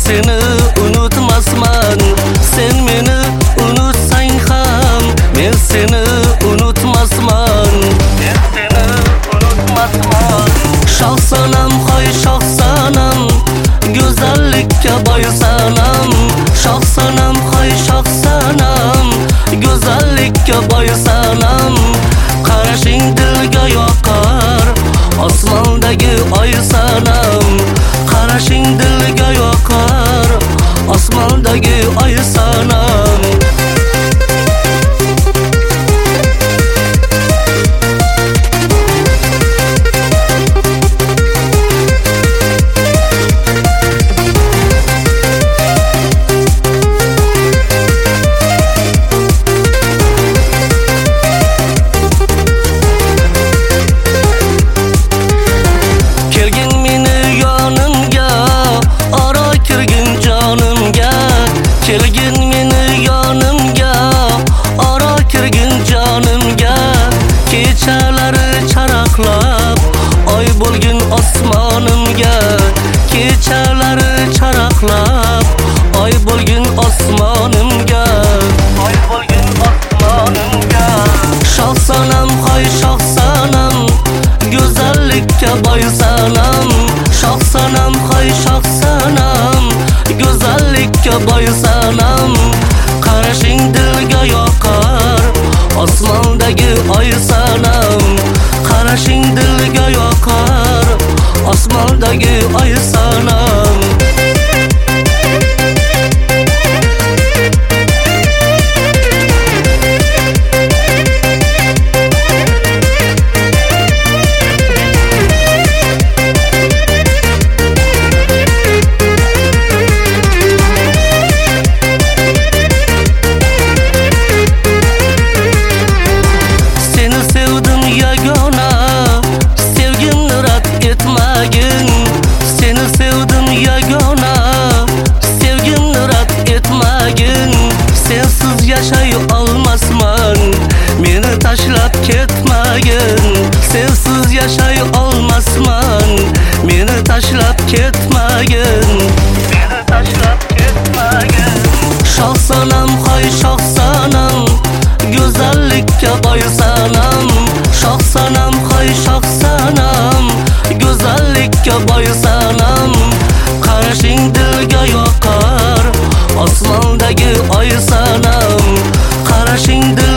seni unutmasman. Sen meni unutsang ham men seni unutmasman. Men seni unutmasman. Shoh sanam hoy shoh sanam, go'zallikka boy sanam. Shoh sanam hoy shoh sanam, go'zallikka boy sanam. Qarashing dilga yoqar osmondagi oy sanam. Qarashing dilga yoqar osmondagi oy sanam. Kelgin meni yonimga, ora kirgin jonimga. Kechalari charaqlab, oy bo'lgin osmonimga. Kechalari charaqlab, oy bo'lgin osmonimga. Oy bo'lgin osmonimga. Shoh sanam hoy shoh sanam, go'zallikka boy sanam. Shoh sanam hoy shoh sanam, go'zallikka boy sanam. Qarashing dilga yoqar osmondagi oy sanam. Qarashing dilga yoqar osmondagi oy sanam. Seni sevdim yagona, sevgimni rad etmagin. Sensiz yashay olmasman, meni tashlab ketmagin. Sensiz yashay olmasman, meni tashlab ketmagin. Meni tashlab ketmagin. Shoh sanam hoy shoh sanam, go'zallikka boy sanam. Shoh sanam hoy shoh sanam, go'zallikka boy sanam. Qarashing dilga yoqar osmondagi oy sanam. Qarashing